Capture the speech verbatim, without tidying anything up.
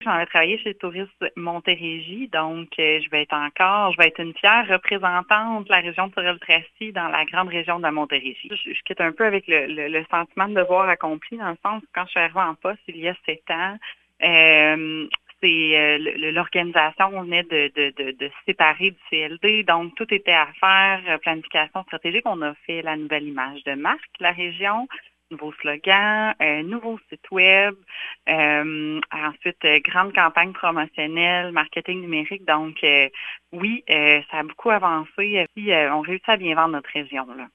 J'en ai travaillé chez Tourisme Montérégie, donc euh, je vais être encore, je vais être une fière représentante de la région de Sorel-Tracy dans la grande région de la Montérégie. Je, je quitte un peu avec le, le, le sentiment de devoir accompli, dans le sens où quand je suis arrivée en poste il y a sept ans, euh, c'est euh, l'organisation venait de, de, de, de se séparer du C L D, donc tout était à faire, planification stratégique. On a fait la nouvelle image de marque de la région, nouveau slogan, euh, nouveau site web, euh, ensuite euh, grande campagne promotionnelle, marketing numérique. Donc euh, oui, euh, ça a beaucoup avancé. Puis euh, on réussit à bien vendre notre région là.